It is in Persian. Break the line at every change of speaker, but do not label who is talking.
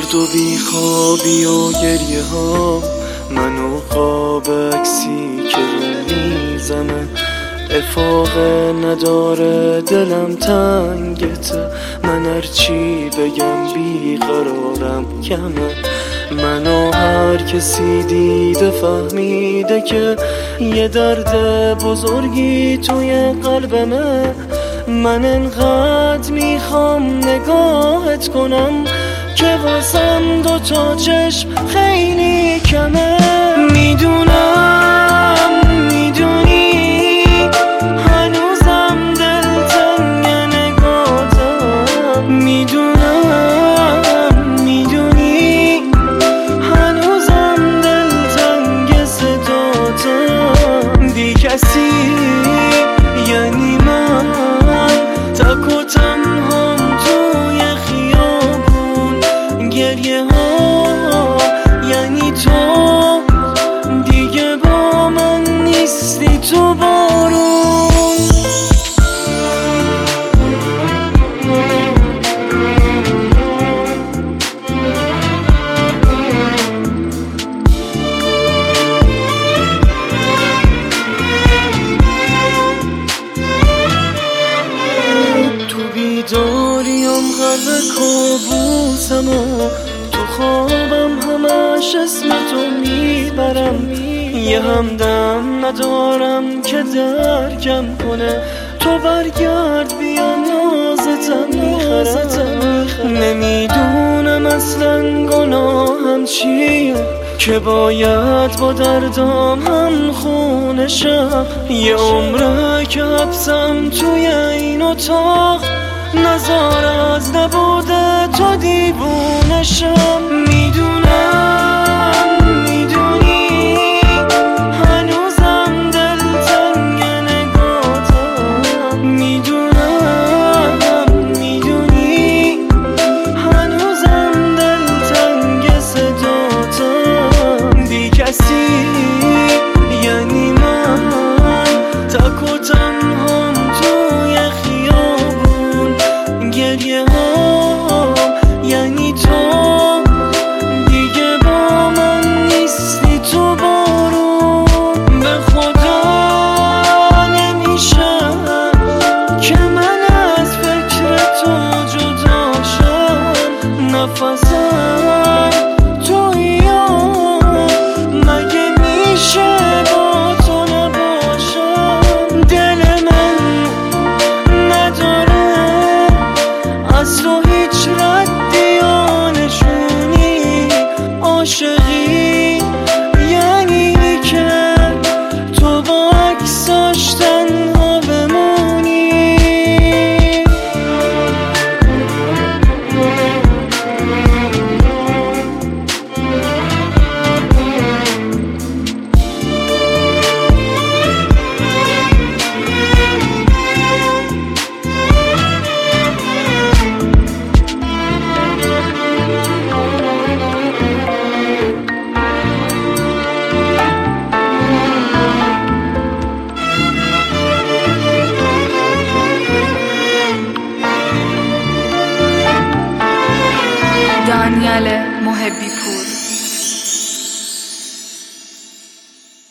درد و بیخوابی و گریه ها، منو خواب عکسی که رو میزمه، افاق نداره دلم تنگته، من هرچی بگم بیقرارم کمه، منو هر کسی دیده فهمیده که یه درد بزرگی توی قلبمه، من انقدر میخوام نگاهت کنم که واسم دوتا چشم خیلی کمه. میدونم میدونی هنوزم دلتنگ نگاتم، میدونم میدونی هنوزم دلتنگ صداتم، بی کسی یعنی من تک و تنهام توی خیابون، گریه ها یعنی تو دیگه با من نیستی تو بارون. داریم غرق کابوسم و تو خوابم همش اسمتو میبرم، یه همدم ندارم که درکم کنه، تو برگرد بیا نازتم میخرم، نمیدونم اصلا گناهم چیه که باید با دردام هم خونه شم، یه عمره که حبسم توی این اتاق، نزار از نبوده تو دیوونه شم. میدونم میدونی هنوزم دلتنگ نگاتم، میدونم میدونی هنوزم دلتنگ صداتم، بی کسی یعنی من تک و تنهام توی خیابون، گریه ها یعنی تو دیگه با من نیستی تو بارون. به خدا نمیشه که من از فکر تو جداشم، نفسم تویی مگه میشه با تو نباشم، دل من نداره از تو هیچ ردی یا نشونی، عاشقی یعنی که تو با عکساش تنها بمونی.
دانیال محبی پور.